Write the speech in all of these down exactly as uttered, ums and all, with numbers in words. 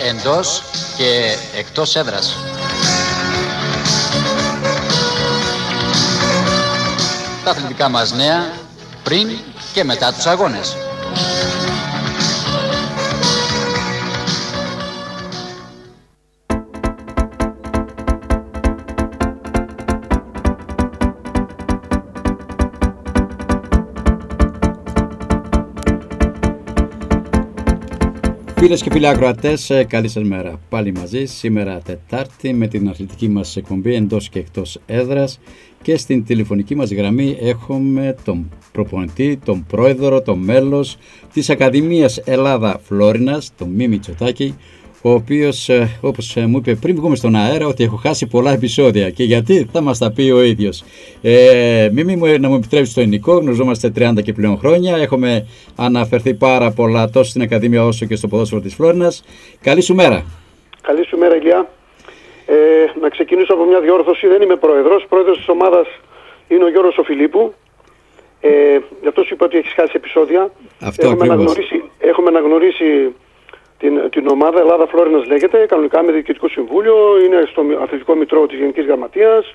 εντός και εκτός έδρας. Τα αθλητικά μας νέα πριν και μετά τους αγώνες. Φίλες και φίλοι ακροατές, καλή σας μέρα. Πάλι μαζί, σήμερα Τετάρτη, με την αθλητική μας εκπομπή εντός και εκτός έδρας, και στην τηλεφωνική μας γραμμή έχουμε τον προπονητή, τον πρόεδρο, τον μέλος της Ακαδημίας Ελλάδα Φλόρινας, τον Μίμη Τσοτάκη, ο οποίος, όπως μου είπε πριν βγούμε στον αέρα, ότι έχω χάσει πολλά επεισόδια. Και γιατί, θα μας τα πει ο ίδιος. Ε, Μίμη μου, να μου επιτρέψει το ελληνικό, γνωριζόμαστε τριάντα και πλέον χρόνια. Έχουμε αναφερθεί πάρα πολλά τόσο στην Ακαδημία όσο και στο ποδόσφαιρο της Φλόρινας. Καλή σου μέρα. Καλή σου μέρα, Ηλιά. Ε, να ξεκινήσω από μια διόρθωση. Δεν είμαι πρόεδρος. Πρόεδρος της ομάδας είναι ο Γιώργος ο Φιλίππου. Ε, γι' αυτό σου είπα ότι έχεις χάσει επεισόδια. Αυτό έχουμε, αναγνωρίσει, έχουμε αναγνωρίσει την, την ομάδα Ελλάδα Φλόρινας, λέγεται, κανονικά με διοικητικό συμβούλιο. Είναι στο αθλητικό μητρό της Γενικής Γραμματείας.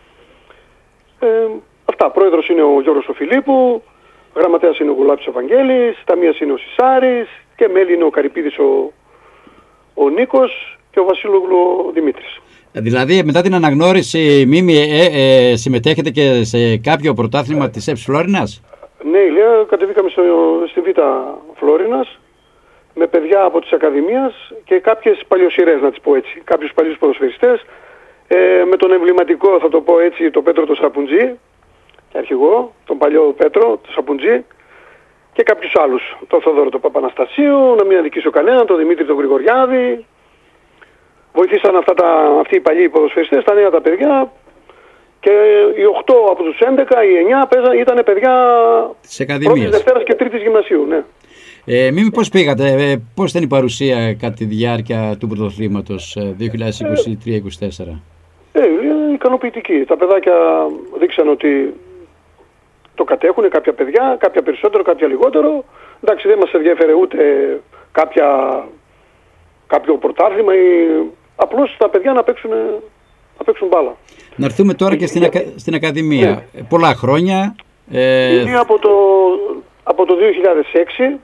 Ε, αυτά. Πρόεδρος είναι ο Γιώργος ο Φιλίππου. Γραμματέας είναι ο Γουλάπης Ευαγγέλης. Ταμείας είναι ο Σισάρης. Και μέλη είναι ο Καρυπίδης ο, ο Νίκος και ο Βασίλογλου ο Δημήτρης. Δηλαδή, μετά την αναγνώριση, Μίμη, ε, ε, συμμετέχετε και σε κάποιο πρωτάθλημα της ΕΠΣ Φλόρινας? Ναι, Ηλία, κατεβήκαμε στο, στη Β' Φλόρινας με παιδιά από της Ακαδημίας και κάποιες παλιοσυρές, να τις πω έτσι, κάποιους παλιούς ποδοσφαιριστές, ε, με τον εμβληματικό, θα το πω έτσι, τον Πέτρο τον Σαπουτζή, και αρχηγό, τον παλιό Πέτρο τον Σαπουτζή, και κάποιους άλλους, τον Θόδωρο τον Παπαναστασίου, να μην αδικήσω κανέναν, τον Δημήτρη τον Γρηγοριάδη. Βοηθήσαν αυτά τα, αυτοί οι παλιοί ποδοσφαιριστές, τα νέα τα παιδιά, και οι οκτώ από τους έντεκα, οι εννιά ήταν παιδιά της Ακαδημίας, Δευτέρας και Τρίτης Γυμνασίου, ναι. Ε, Μίμη, πώς πήγατε, ε, πώς ήταν η παρουσία κατά τη διάρκεια του πρωτοθλήματος δύο χιλιάδες είκοσι τρία είκοσι τέσσερα? Ε, ε, ικανοποιητική. Τα παιδάκια δείξαν ότι το κατέχουν, κάποια παιδιά, κάποια περισσότερο, κάποια λιγότερο. Εντάξει, δεν μας ενδιαφέρε ούτε κάποια, κάποιο πρωτάθλημα, ή απλώς τα παιδιά να παίξουν, να παίξουν μπάλα. Να έρθουμε τώρα και στην, ακα... στην Ακαδημία. Ναι. Πολλά χρόνια. Ε... Είναι από το, από το δύο χιλιάδες έξι.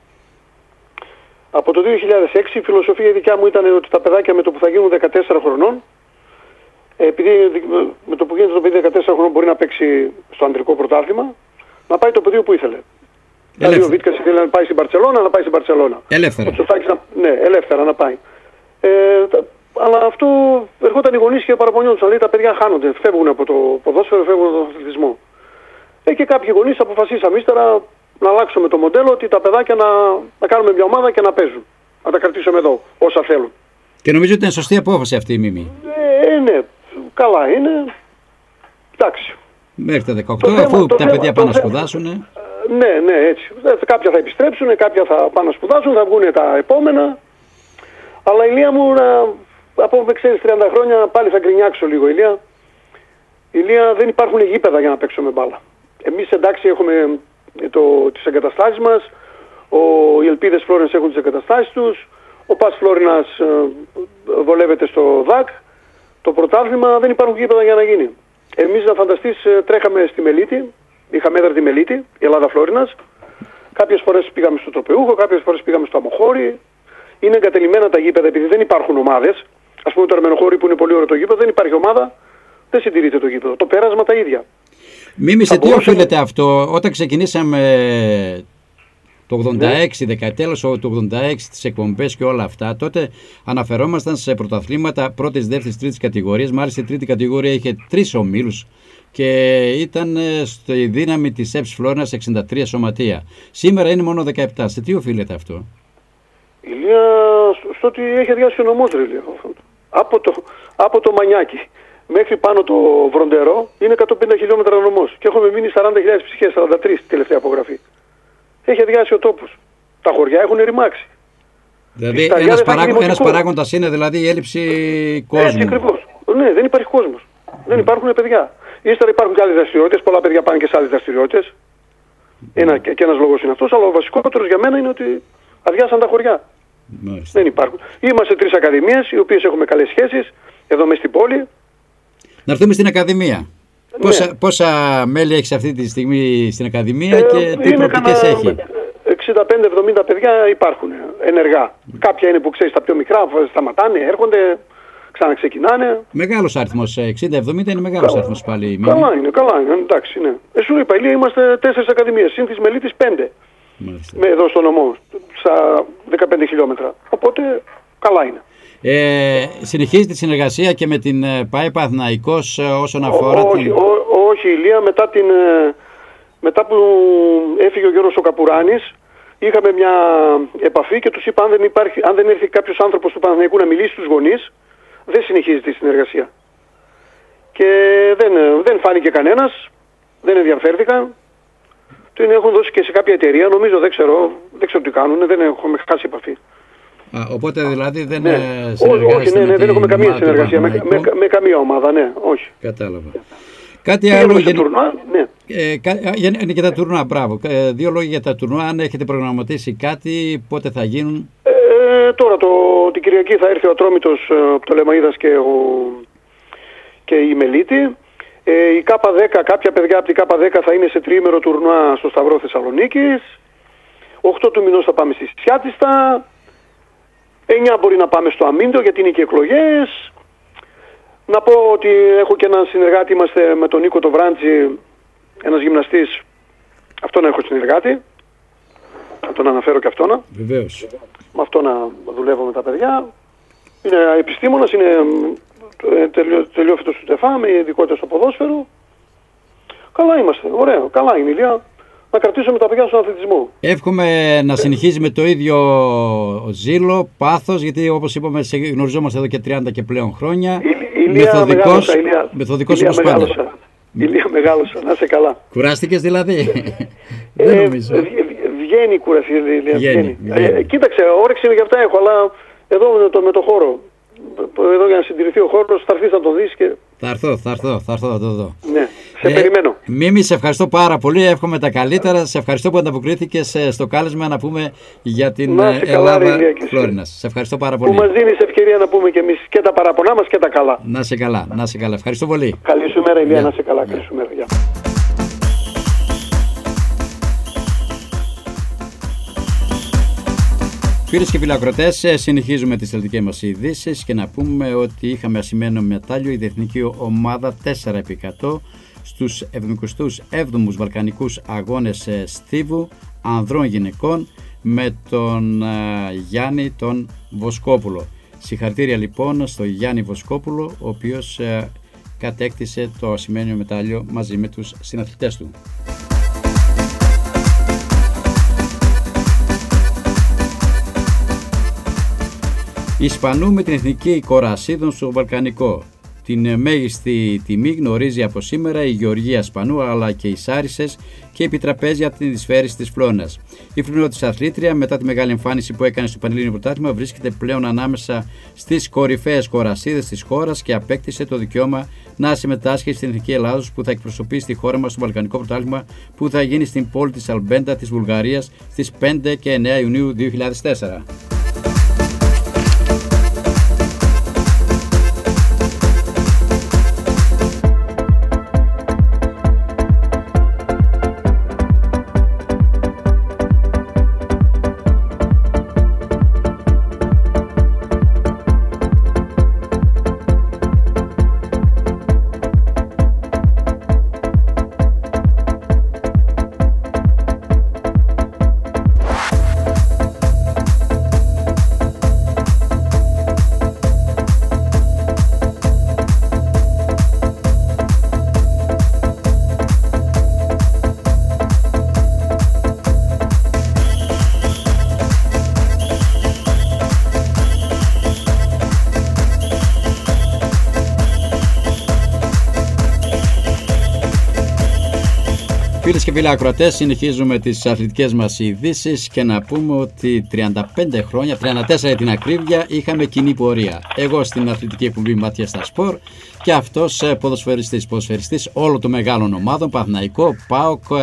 Από το δύο χιλιάδες έξι η φιλοσοφία δικιά μου ήταν ότι τα παιδάκια με το που θα γίνουν δεκατέσσερα χρονών, επειδή με το που γίνεται το παιδί δεκατέσσερα χρονών μπορεί να παίξει στο ανδρικό πρωτάθλημα, να πάει το παιδί που ήθελε. Δηλαδή ο Βίτκας ήθελε να πάει στην Μπαρτσελώνα, να πάει στην Μπαρτσελώνα. Ελεύθερα. Να, ναι, ελεύθερα να πάει. Ε, αλλά αυτό ερχόταν οι γονείς και παραπονιόντουσαν. Λέει, τα παιδιά χάνονται, φεύγουν από το ποδόσφαιρο, φεύγουν από τον αθλητισμό. Ε, και κάποιοι γονείς αποφασίσαμε ύστερα να αλλάξουμε το μοντέλο, ότι τα παιδάκια να, να κάνουμε μια ομάδα και να παίζουν. Να τα κρατήσουμε εδώ, όσα θέλουν. Και νομίζω ότι είναι σωστή απόφαση αυτή η Μίμη. Ε, ναι, καλά είναι. Εντάξει. Μέχρι τα δεκαοκτώ, αφού θέμα, τα θέμα, παιδιά πάνε να σπουδάσουν. Ναι, ναι, έτσι. Κάποια θα επιστρέψουν, κάποια θα πάνε να σπουδάσουν, θα βγουν τα επόμενα. Αλλά Ηλία μου, να, από με ξέρεις τριάντα χρόνια, πάλι θα γκρινιάξω λίγο, Ηλία. Ηλία, δεν υπάρχουν γήπεδα για να παίξουμε μπάλα. Εμείς εντάξει έχουμε το, τις εγκαταστάσεις μας, ο, οι Ελπίδες Φλόρινας έχουν τις εγκαταστάσεις τους, ο Πας Φλόρινας ε, βολεύεται στο ΔΑΚ, το πρωτάθλημα, δεν υπάρχουν γήπεδα για να γίνει. Εμείς, να φανταστείς, ε, τρέχαμε στη Μελίτη, είχαμε έδρα τη Μελίτη, η Ελλάδα Φλόρινας, κάποιες φορές πήγαμε στο Τροπεούχο, κάποιες φορές πήγαμε στο Αμοχώρι. Είναι εγκατελειμμένα τα γήπεδα επειδή δεν υπάρχουν ομάδες. Ας πούμε το Αρμενοχώρι που είναι πολύ ωραίο το γήπεδο, δεν υπάρχει ομάδα, δεν συντηρείται το γήπεδο. Το πέρασμα τα ίδια. Μίμη, σε τι οφείλεται αυτό? Όταν ξεκινήσαμε το ογδόντα έξι, ναι, δεκατέλος του ογδόντα έξι, τις εκπομπές και όλα αυτά, τότε αναφερόμασταν σε πρωταθλήματα πρώτης, δεύτερης, τρίτης κατηγορίας. Μάλιστα η τρίτη κατηγορία είχε τρεις ομίλους και ήταν στη δύναμη της ΕΠΣ Φλόρινας εξήντα τρία σωματεία. Σήμερα είναι μόνο δεκαεπτά. Σε τι οφείλεται αυτό? Ηλία, στο ότι έχει αδειάσει ο νομός, ρε Ηλία. Από το, από το Μανιάκι μέχρι πάνω το Βροντερό είναι εκατόν πενήντα χιλιόμετρα νομός. Και έχουμε μείνει σαράντα χιλιάδες ψυχές, σαράντα τρεις τελευταία απογραφή. Έχει αδειάσει ο τόπος. Τα χωριά έχουν ρημάξει. Δηλαδή ένας, παράγον, ένας παράγοντας είναι δηλαδή η έλλειψη κόσμου. Έτσι ακριβώς. Ναι, δεν υπάρχει κόσμος. Mm. Δεν υπάρχουν παιδιά. Ύστερα υπάρχουν και άλλες δραστηριότητες. Πολλά παιδιά πάνε και σε άλλες δραστηριότητες. Mm. Ένα, και ένας λόγος είναι αυτός. Αλλά ο βασικότερος για μένα είναι ότι αδειάσαν τα χωριά. Μάλιστα. Δεν υπάρχουν. Είμαστε τρεις ακαδημίες, οι οποίες έχουμε καλές σχέσεις, εδώ μες στην πόλη. Να έρθουμε στην Ακαδημία. Ναι. Πόσα, πόσα μέλη έχεις αυτή τη στιγμή στην Ακαδημία Ε, και τι προοπτικές έχει? εξήντα πέντε εβδομήντα παιδιά υπάρχουν ενεργά. Κάποια είναι που ξέρεις τα πιο μικρά, σταματάνε, έρχονται, ξαναξεκινάνε. Μεγάλος αριθμός, εξήντα εβδομήντα είναι μεγάλος αριθμός πάλι. Καλά είναι, καλά είναι, εντάξει, ναι. Ε, σου είπα, Ηλία, είμαστε τέσσερις ακαδημίες, συν της Μελίτης πέντε. Μάλιστα. Με εδώ στο νομό, στα δεκαπέντε χιλιόμετρα. Οπότε, καλά είναι. Ε, συνεχίζει τη συνεργασία και με την ΠΑΕ Παναθηναϊκός όσον αφορά όχι, την... ό, όχι, Ηλία, μετά, την, μετά που έφυγε ο Γιώργος ο Καπουράνης, είχαμε μια επαφή και τους είπα αν δεν, υπάρχει, αν δεν έρθει κάποιος άνθρωπος του Παναθηναϊκού να μιλήσει στους γονείς, δεν συνεχίζεται η συνεργασία. Και δεν, δεν φάνηκε κανένας, δεν ενδιαφέρθηκαν. Την έχουν δώσει και σε κάποια εταιρεία, νομίζω, δεν ξέρω, δεν ξέρω τι κάνουν, δεν έχουμε χάσει επαφή. Α, οπότε δηλαδή δεν Ναι. συνεργάζεστε? Όχι, ναι, ναι, δεν έχουμε καμία συνεργασία με, με, με καμία ομάδα, ναι, όχι. Κατάλαβα. Κάτι Πήγαμε άλλο σε για... τουρνουά, ναι. Ε, κα... για... για τα τουρνουά, μπράβο. Ε, δύο λόγια για τα τουρνουά, αν έχετε προγραμματίσει κάτι, πότε θα γίνουν? Ε, τώρα το, την Κυριακή θα έρθει ο Ατρόμητος από το Λεμαΐδας και, ο, και η Μελίτη. Ε, η Κάπα δέκα, κάποια παιδιά από την Κάπα δέκα θα είναι σε τριήμερο τουρνουά στο Σταυρό Θεσσαλονίκης. οκτώ του μηνός θα πάμε στη Σιάτιστα. εννιά μπορεί να πάμε στο Αμίντο γιατί είναι και εκλογές. Να πω ότι έχω και έναν συνεργάτη, είμαστε με τον Νίκο το Βράντζη, ένας γυμναστής. Αυτόν έχω συνεργάτη. Θα τον αναφέρω και αυτόν. Βεβαίως. Με αυτό να δουλεύω με τα παιδιά. Είναι επιστήμονας, είναι τελειόφυτος του ΤΕΦΑ με ειδικότητα στο ποδόσφαιρο. Καλά είμαστε, ωραίο, καλά είναι, Ηλία. Να κρατήσουμε τα παιδιά στον αθλητισμό. Εύχομαι να συνεχίζει με το ίδιο ζήλο, πάθος, γιατί όπως είπαμε σε γνωριζόμαστε εδώ και τριάντα και πλέον χρόνια. Ηλία, μεγάλωσα, Ηλία. Μεθοδικός Ηλία, όπως μεγάλωσα. πάντα. Ηλία, μεγάλωσα, να είσαι καλά. Κουράστηκες δηλαδή? Ε, Δεν νομίζω. Βγαίνει η κούραση, Ηλία. Βγαίνει, βγαίνει. Ε, κοίταξε, όρεξη για αυτά έχω, αλλά εδώ με το, με το χώρο. Εδώ για να συντηρηθεί ο χώρος, θα έρθεις να το δεις και... Θα έρθω, θα έρθω, θα έρθω, θα το δω. Ναι, σε ε, περιμένω. Μίμη, σε ευχαριστώ πάρα πολύ, εύχομαι τα καλύτερα. Σε ευχαριστώ που ανταποκρίθηκες στο κάλεσμα να πούμε για την Ελλάδα Φλόρινας. Σε ευχαριστώ πάρα πολύ. Που μας δίνεις ευκαιρία να πούμε και εμείς και τα παραπονά μας και τα καλά. Να είσαι καλά, να είσαι καλά. Ευχαριστώ πολύ. Καλή σου μέρα, Ηλία, να είσαι καλά. Καλή σου μέρα, γεια. Φίλες και φίλοι ακροτές, συνεχίζουμε τις αθλητικές μας ειδήσεις και να πούμε ότι είχαμε ασημένιο μετάλλιο η διεθνική ομάδα τέσσερα επί εκατό στους εβδομήντα έβδομους Βαλκανικούς Αγώνες Στίβου ανδρών γυναικών με τον Γιάννη τον Βοσκόπουλο. Συγχαρητήρια λοιπόν στο Γιάννη Βοσκόπουλο, ο οποίος κατέκτησε το ασημένιο μετάλλιο μαζί με τους συναθλητές του. Ισπανού με την εθνική κορασίδων στο Βαλκανικό. Την μέγιστη τιμή γνωρίζει από σήμερα η Γεωργία Σπανού αλλά και οι Σάρισες και η επιτραπέζια της Φέρης της Φλώνας. Η φληνότης αθλήτρια μετά τη μεγάλη εμφάνιση που έκανε στο Πανελλήνιο Πρωτάθλημα βρίσκεται πλέον ανάμεσα στις κορυφαίες κορασίδες της χώρας και απέκτησε το δικαίωμα να συμμετάσχει στην Εθνική Ελλάδος που θα εκπροσωπήσει τη χώρα μας στο Βαλκανικό Πρωτάθλημα που θα γίνει στην πόλη της Αλμπέντα της Βουλγαρίας στις πέντε και εννέα Ιουνίου δύο χιλιάδες τέσσερα. Φίλες και φίλοι ακροατές, συνεχίζουμε τις αθλητικές μας ειδήσεις και να πούμε ότι τριάντα πέντε χρόνια, τριάντα τέσσερα για την ακρίβεια, είχαμε κοινή πορεία. Εγώ στην αθλητική εκπομπή Μάτια στα Σπορ και αυτός ποδοσφαιριστής, ποδοσφαιριστής όλων των μεγάλων ομάδων, Παναθηναϊκό, ΠΑΟΚ,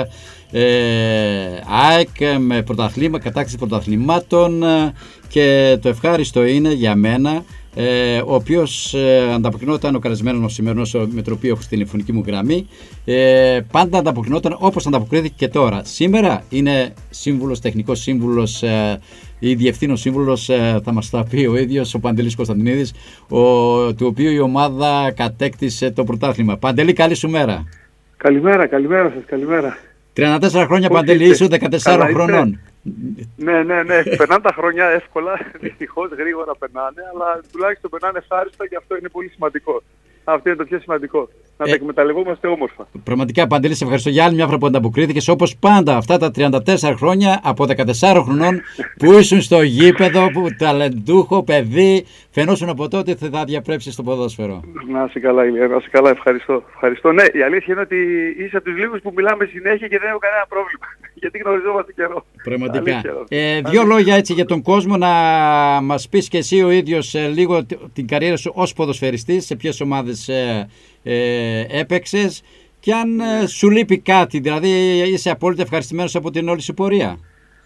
ε, ΑΕΚ με πρωταθλήμα, κατάκτηση πρωταθλημάτων, και το ευχάριστο είναι για μένα, ε, ο οποίος ε, ανταποκρινόταν, ο καλεσμένος μου σημερινός, με τον οποίο έχω στη τηλεφωνική μου γραμμή, ε, πάντα ανταποκρινόταν όπως ανταποκρίθηκε και τώρα. Σήμερα είναι σύμβουλος, τεχνικός σύμβουλος ε, ή διευθύνων σύμβουλος, ε, θα μας τα πει ο ίδιος ο Παντελής Κωνσταντινίδης, ο, του οποίου η ομάδα κατέκτησε το πρωτάθλημα. Παντελή, καλή σου μέρα. Καλημέρα, καλημέρα σας, καλημέρα. τριάντα τέσσερα χρόνια, πώς Παντελή, ήσουν δεκατέσσερα χρονών. Ναι, ναι, ναι. Περνάνε τα χρόνια εύκολα. Δυστυχώς γρήγορα περνάνε, αλλά τουλάχιστον περνάνε ευχάριστα και αυτό είναι πολύ σημαντικό. Αυτό είναι το πιο σημαντικό. Να ε, τα εκμεταλλευόμαστε όμορφα. Πραγματικά, Παντελή, σε ευχαριστώ για άλλη μια φορά που ανταποκρίθηκες. Όπως πάντα, αυτά τα τριάντα τέσσερα χρόνια από δεκατέσσερα χρονών που ήσουν στο γήπεδο, που ταλεντούχο παιδί, φαινόσουν από τότε ότι θα διαπρέψεις στο ποδόσφαιρο. Να είσαι καλά, Ηλία, να είσαι καλά. Ευχαριστώ. ευχαριστώ. Ναι, η αλήθεια είναι ότι είσαι από τους λίγους που μιλάμε συνέχεια και δεν έχω κανένα πρόβλημα. Γιατί γνωριζόμαστε καιρό. Πραγματικά. Αλήθεια, ε, δύο λόγια έτσι για τον κόσμο, να μας πεις και εσύ ο ίδιος ε, λίγο την καριέρα σου ως ποδοσφαιριστής, σε ποιες ομάδες ε, ε, έπαιξες και αν ε, σου λείπει κάτι, δηλαδή είσαι απόλυτα ευχαριστημένος από την όλη σου πορεία.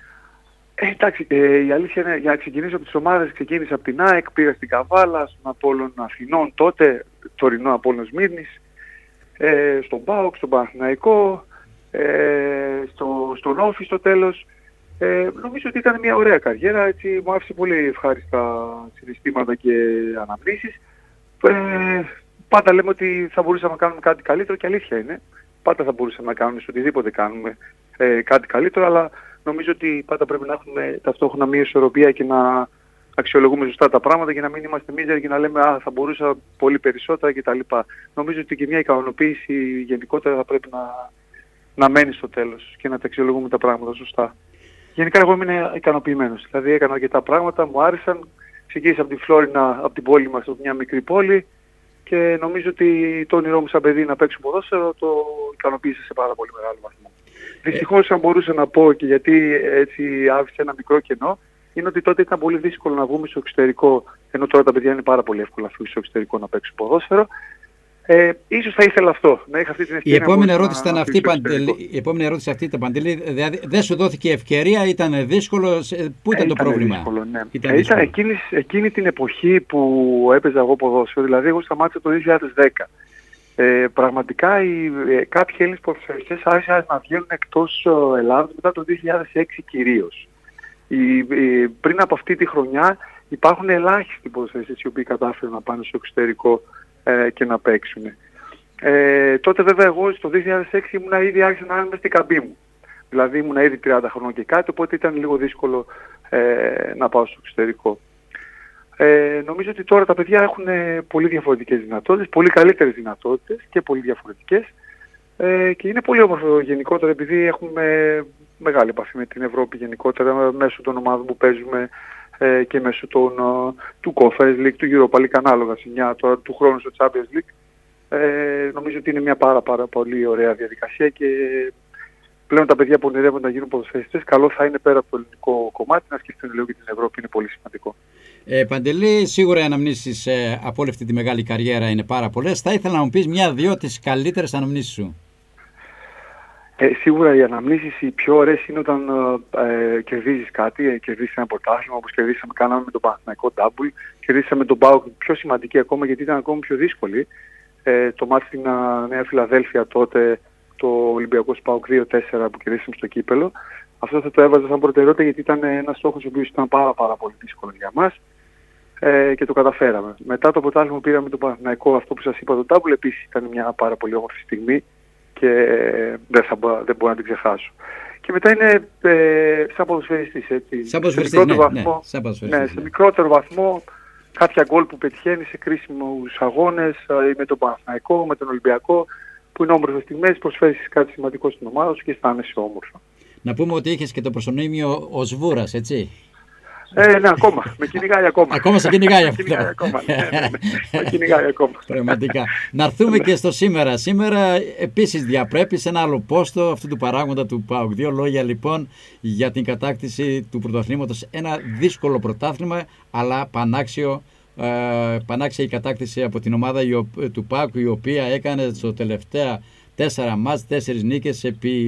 Ε, εντάξει, ε, η αλήθεια είναι, για να ξεκινήσω από τις ομάδες, ξεκίνησα από την ΑΕΚ, πήγα στην Καβάλα, στον Απόλλων Αθηνών τότε, τωρινό Απόλλων Σμύρνης, ε, στον ΠΑΟΚ, στον Παναθηναϊκό, ε, στο, στον Όφη στο τέλος. Ε, νομίζω ότι ήταν μια ωραία καριέρα, έτσι, μου άφησε πολύ ευχάριστα συναισθήματα και αναμνήσεις. Ε, πάντα λέμε ότι θα μπορούσαμε να κάνουμε κάτι καλύτερο και αλήθεια είναι. Πάντα θα μπορούσαμε να κάνουμε σε οτιδήποτε κάνουμε ε, κάτι καλύτερο, αλλά νομίζω ότι πάντα πρέπει να έχουμε ταυτόχρονα μια ισορροπία και να αξιολογούμε σωστά τα πράγματα και να μην είμαστε μίζεροι και να λέμε «Α, θα μπορούσα πολύ περισσότερα» κτλ. Νομίζω ότι και μια ικανοποίηση γενικότερα θα πρέπει να, να μένει στο τέλος και να τα αξιολογούμε τα πράγματα σωστά. Γενικά εγώ είμαι ικανοποιημένος. Δηλαδή έκανα αρκετά πράγματα, μου άρεσαν. Ξεκίνησα από τη Φλόρινα, από την πόλη μας, από μια μικρή πόλη και νομίζω ότι το όνειρό μου σαν παιδί να παίξω ποδόσφαιρο το ικανοποίησε σε πάρα πολύ μεγάλο βαθμό. Δυστυχώς, αν μπορούσα να πω και γιατί έτσι άφησε ένα μικρό κενό, είναι ότι τότε ήταν πολύ δύσκολο να βγούμε στο εξωτερικό, ενώ τώρα τα παιδιά είναι πάρα πολύ εύκολο να φύγουν στο εξωτερικό να παίξουν ποδόσφαιρο. Ε, ίσως θα ήθελα αυτό, να είχα αυτή την ευκαιρία. Η επόμενη ερώτηση ήταν αυτή, Παντελή. Η επόμενη ερώτηση αυτή ήταν, Παντελή. Δηλαδή, δεν σου δόθηκε ευκαιρία, ήταν δύσκολο. Πού ήταν ε, το ήταν πρόβλημα? Δύσκολο, ναι. Ήταν, ε, ήταν εκείνη, εκείνη την εποχή που έπαιζα εγώ ποδόσφαιρο, δηλαδή εγώ σταμάτησα το δύο χιλιάδες δέκα. Ε, πραγματικά οι, ε, κάποιοι Έλληνες ποδοσφαιριστές άρχισαν να βγαίνουν εκτός Ελλάδας μετά το δύο χιλιάδες έξι κυρίως. Οι, ε, πριν από αυτή τη χρονιά υπάρχουν ελάχιστοι ποδοσφαιριστές οι οποίοι κατάφεραν να πάνε στο εξωτερικό ε, και να παίξουν. Ε, τότε βέβαια εγώ στο δύο χιλιάδες έξι ήμουν ήδη άρχισα να είμαι στην καμπή μου. Δηλαδή ήμουν ήδη τριάντα χρονών και κάτι, οπότε ήταν λίγο δύσκολο ε, να πάω στο εξωτερικό. Ε, νομίζω ότι τώρα τα παιδιά έχουν πολύ διαφορετικές δυνατότητες, πολύ καλύτερες δυνατότητες και πολύ διαφορετικές ε, και είναι πολύ όμορφο γενικότερα επειδή έχουμε μεγάλη επαφή με την Ευρώπη γενικότερα μέσω των ομάδων που παίζουμε ε, και μέσω των, του Conference League, του Europa League ανάλογα σε μια, τώρα, του χρόνου στο Champions League. Ε, νομίζω ότι είναι μια πάρα πάρα πολύ ωραία διαδικασία και πλέον τα παιδιά που ονειρεύονται να γίνουν ποδοσφαιριστές, καλό θα είναι πέρα από το ελληνικό κομμάτι να σκεφτούν λίγο και την Ευρώπη, είναι πολύ σημαντικό. Ε, Παντελή, σίγουρα οι αναμνήσεις ε, από όλη αυτή τη μεγάλη καριέρα είναι πάρα πολλές. Θα ήθελα να μου πεις μια-δυο τις καλύτερες αναμνήσεις σου. Ε, σίγουρα οι αναμνήσεις οι πιο ωραίες είναι όταν ε, κερδίζεις κάτι, ε, κερδίζεις ένα πρωτάθλημα όπως κερδίσαμε, κάναμε με τον Παναθηναϊκό Double, κερδίσαμε με τον ΠΑΟΚ, πιο σημαντική ακόμα γιατί ήταν ακόμα πιο δύσκολη. Ε, το μάτι στην Νέα Φιλαδέλφια τότε, το Ολυμπιακός ΠΑΟΚ δύο τέσσερα που κερδίσαμε στο κύπελο. Αυτό θα το έβαζα σαν προτεραιότητα γιατί ήταν ένας στόχος ο οποίος ήταν πάρα, πάρα πολύ δύσκολο για μας ε, και το καταφέραμε. Μετά το πρωτάθλημα που πήραμε τον Παναθηναϊκό, αυτό που σας είπα, το Double, επίσης ήταν μια πάρα πολύ όμορφη στιγμή και ε, δεν, θα, δεν μπορώ να την ξεχάσω. Και μετά είναι ε, σαν ποδοσφαιριστής, έτσι. Σαν ποδοσφαιριστής, ναι, βαθμό, ναι, σαν ποδοσφαιριστής, ναι, σε μικρότερο βαθμό κάποια γκολ που πετυχαίνει σε κρίσιμους αγώνες ε, με τον Παναθηναϊκό, με τον Ολυμπιακό, που είναι όμορφες στιγμές, προσφέρεις κάτι σημαντικό στην ομάδα σου και αισθάνεσαι όμορφα. Να πούμε ότι είχες και το προσωνύμιο ο Σβούρας, έτσι. Ε, ναι, ακόμα. Με κυνηγάει ακόμα. Ακόμα σε κυνηγάει αυτό. Με ακόμα. Ναι, ναι, ναι. Με κυνηγάει ακόμα. Πραγματικά. Να έρθουμε και στο σήμερα. Σήμερα επίσης διαπρέπεις ένα άλλο πόστο αυτού του παράγοντα του ΠΑΟΚ. Δύο λόγια λοιπόν για την κατάκτηση του πρωταθλήματος. Ένα δύσκολο πρωτάθλημα, αλλά πανάξιο. Ε, πανάξια η κατάκτηση από την ομάδα του ΠΑΟΚ, η οποία έκανε στο τελευταία τέσσερα μάτς, τέσσερις νίκες επί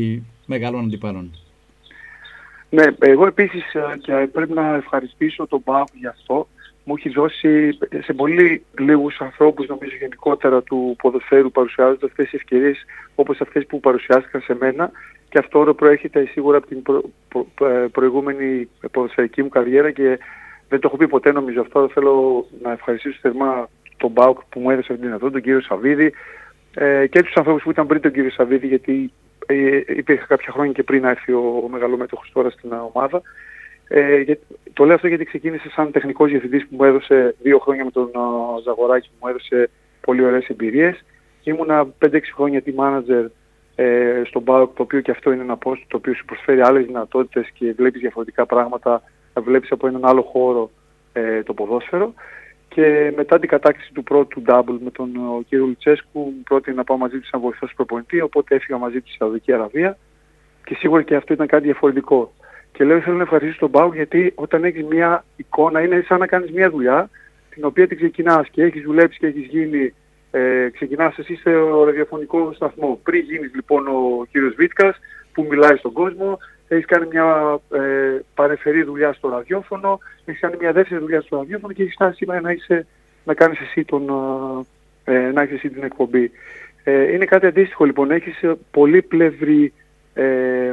μεγάλων αντιπάλων. Ναι, εγώ επίσης και πρέπει να ευχαριστήσω τον ΠΑΟΚ για αυτό. Μου έχει δώσει σε πολύ λίγους ανθρώπους, νομίζω γενικότερα του ποδοσφαίρου, παρουσιάζονται αυτές οι ευκαιρίες όπως αυτές που παρουσιάστηκαν σε μένα, και αυτό όλο προέρχεται σίγουρα από την προ, προ, προ, προηγούμενη ποδοσφαιρική μου καριέρα και δεν το έχω πει ποτέ νομίζω αυτό. Θέλω να ευχαριστήσω θερμά τον ΠΑΟΚ που μου έδωσε αυτή την δυνατότητα, τον κύριο Σαββίδη ε, και τους ανθρώπους που ήταν πριν τον κύριο Σαββίδη, γιατί ε, υπήρχε κάποια χρόνια και πριν να έρθει ο, ο μεγαλομέτωχος τώρα στην ομάδα. Ε, για, το λέω αυτό γιατί ξεκίνησε σαν τεχνικός διευθυντής που μου έδωσε δύο χρόνια με τον uh, Ζαγοράκη, που μου έδωσε πολύ ωραίες εμπειρίες. Ήμουνα πέντε έξι χρόνια team manager ε, στον ΠΑΟΚ, το οποίο και αυτό είναι ένα post το οποίο σου προσφέρει άλλες δυνατότητες και βλέπεις διαφορετικά πράγματα, θα βλέπεις από έναν άλλο χώρο ε, το ποδόσφαιρο. Και μετά την κατάκτηση του πρώτου double με τον uh, κύριο Λουτσέσκου, μου πρότεινε να πάω μαζί του σαν βοηθός προπονητή, οπότε έφυγα μαζί του στη Σαουδική Αραβία και σίγουρα και αυτό ήταν κάτι διαφορετικό. Και λέω θέλω να ευχαριστήσω τον ΠΑΟΚ γιατί όταν έχεις μια εικόνα είναι σαν να κάνεις μια δουλειά την οποία την ξεκινάς και έχεις δουλέψει και έχεις γίνει, ε, ξεκινάς εσύ σε ραδιοφωνικό σταθμό. Πριν γίνεις λοιπόν ο κύριος Βίτκας που μιλάει στον κόσμο, έχεις κάνει μια ε, παρεμφερή δουλειά στο ραδιόφωνο, έχεις κάνει μια δεύτερη δουλειά στο ραδιόφωνο και έχεις φτάσει σήμερα να, είσαι, να κάνεις εσύ, τον, ε, να έχεις εσύ την εκπομπή. Ε, είναι κάτι αντίστοιχο λοιπόν, έχεις πολύπλευρη ε,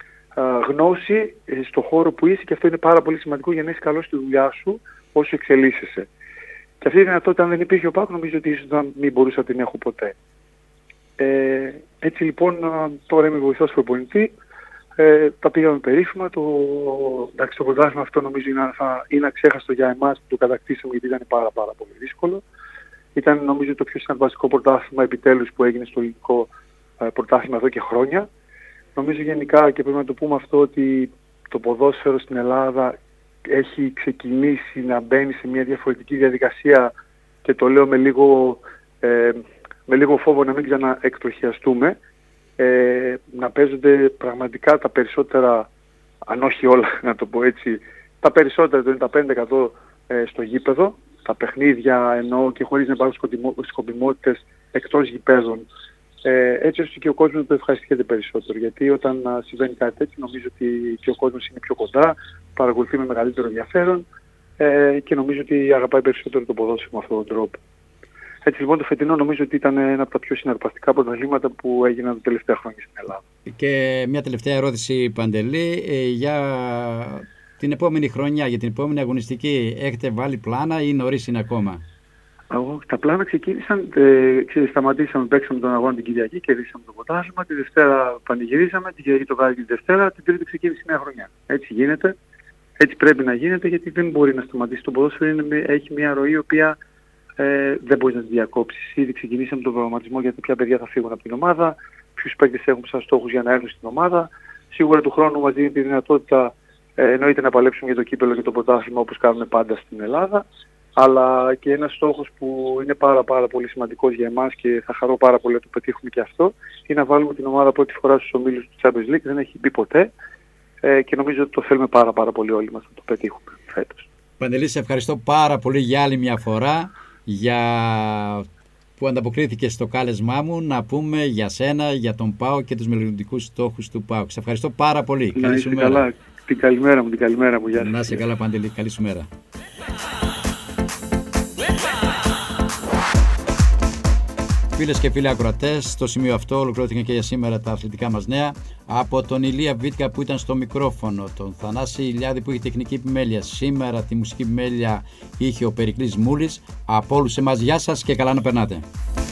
γνώση στον χώρο που είσαι και αυτό είναι πάρα πολύ σημαντικό για να είσαι καλός στη δουλειά σου όσο εξελίσσεσαι. Και αυτή η δυνατότητα αν δεν υπήρχε ο ΠΑΟΚ νομίζω ότι ίσως δεν μην μπορούσα να την έχω ποτέ. Ε, έτσι λοιπόν τώρα είμαι βοηθός προπονητή, ε, τα πήγαμε περίφημα, το, εντάξει, το πρωτάθλημα αυτό νομίζω είναι, θα, είναι αξέχαστο για εμάς που το κατακτήσαμε γιατί ήταν πάρα πάρα πολύ δύσκολο. Ήταν νομίζω το πιο συναρπαστικό πρωτάθλημα επιτέλους που έγινε στο ελληνικό ε, πρωτάθλημα εδώ και χρόνια. Νομίζω γενικά και πρέπει να το πούμε αυτό ότι το ποδόσφαιρο στην Ελλάδα έχει ξεκινήσει να μπαίνει σε μια διαφορετική διαδικασία και το λέω με λίγο, ε, με λίγο φόβο να μην ξαναεκτροχιαστούμε. Ε, να παίζονται πραγματικά τα περισσότερα, αν όχι όλα να το πω έτσι, τα περισσότερα, το ενενήντα πέντε τοις εκατό ε, στο γήπεδο, τα παιχνίδια εννοώ και χωρίς να υπάρχουν σκοπιμότητες εκτός γηπέδων. Ε, έτσι ώστε και ο κόσμος το ευχαριστιέται περισσότερο. Γιατί όταν α, συμβαίνει κάτι τέτοιο νομίζω ότι και ο κόσμος είναι πιο κοντά, παρακολουθεί με μεγαλύτερο ενδιαφέρον ε, και νομίζω ότι αγαπάει περισσότερο το ποδόσφαιρο με αυτόν τον τρόπο. Έτσι λοιπόν το φετινό νομίζω ότι ήταν ένα από τα πιο συναρπαστικά πρωταθλήματα που έγιναν τα τελευταία χρόνια στην Ελλάδα. Και μια τελευταία ερώτηση, Παντελή, ε, για την επόμενη χρονιά, για την επόμενη αγωνιστική, έχετε βάλει πλάνα ή νωρίς είναι ακόμα? Τα πλάνα ξεκίνησαν, ε, σταματήσαμε, παίξαμε τον αγώνα την Κυριακή, κερδίσαμε το πρωτάθλημα, τη Δευτέρα πανηγυρίσαμε, την Κυριακή το βράδυ και τη Δευτέρα, την Τρίτη ξεκίνησε η νέα χρονιά. Έτσι γίνεται, έτσι πρέπει να γίνεται γιατί δεν μπορεί να σταματήσει. Το ποδόσφαιρο είναι, έχει μια ροή η οποία ε, δεν μπορεί να τη διακόψει. Ήδη ξεκινήσαμε τον προγραμματισμό για το ποια παιδιά θα φύγουν από την ομάδα, ποιους παίκτες έχουν σαν στόχους για να έρθουν στην ομάδα. Σίγουρα του χρόνου μας δίνει τη δυνατότητα ε, εννοείται να παλέψουμε για το κύπελλο και το πρωτάθλημα όπως κάνουμε πάντα στην Ελλάδα. Αλλά και ένας στόχος που είναι πάρα πάρα πολύ σημαντικός για εμάς και θα χαρώ πάρα πολύ να το πετύχουμε και αυτό είναι να βάλουμε την ομάδα πρώτη φορά στους ομίλους του Champions League. Δεν έχει μπει ποτέ ε, και νομίζω ότι το θέλουμε πάρα πάρα πολύ όλοι μας να το πετύχουμε φέτος. Παντελή, σε ευχαριστώ πάρα πολύ για άλλη μια φορά για που ανταποκρίθηκες στο κάλεσμά μου να πούμε για σένα, για τον ΠΑΟΚ και τους μελλοντικούς στόχους του ΠΑΟΚ. Σε ευχαριστώ πάρα πολύ. Να είσαι καλά. Την καλημέρα μου, την καλημέρα μου. Γεια σας. Να είσαι καλά, Παντελή. Καλή σου μέρα. Φίλες και φίλοι ακροατές, στο σημείο αυτό ολοκληρώθηκαν και για σήμερα τα αθλητικά μας νέα. Από τον Ηλία Βίτκα που ήταν στο μικρόφωνο, τον Θανάση Ηλιάδη που είχε τεχνική επιμέλεια, σήμερα τη μουσική επιμέλεια είχε ο Περικλής Μούλης. Από όλους εμάς, γεια σας και καλά να περνάτε.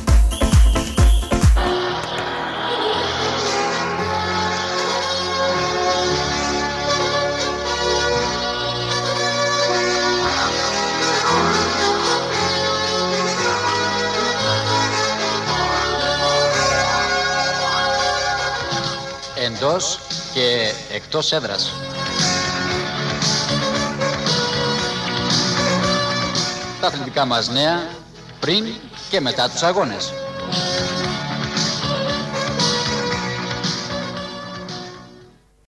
Εντός και εκτός έδρας. Τα αθλητικά μας νέα πριν και μετά τους αγώνες.